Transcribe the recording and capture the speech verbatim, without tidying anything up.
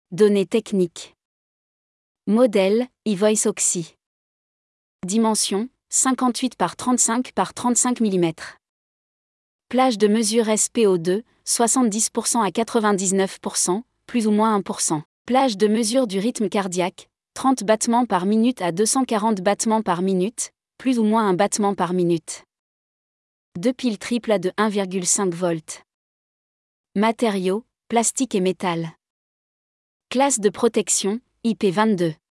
Données techniques. Modèle, eVoice Oxy. Dimension, cinquante-huit par trente-cinq par trente-cinq millimètres. Plage de mesure S P O deux, soixante-dix pour cent à quatre-vingt-dix-neuf pour cent, plus ou moins un pour cent. Plage de mesure du rythme cardiaque, trente battements par minute à deux cent quarante battements par minute, plus ou moins un battement par minute. Deux piles triples à de un virgule cinq volts. Matériaux, plastique et métal. Classe de protection, I P vingt-deux.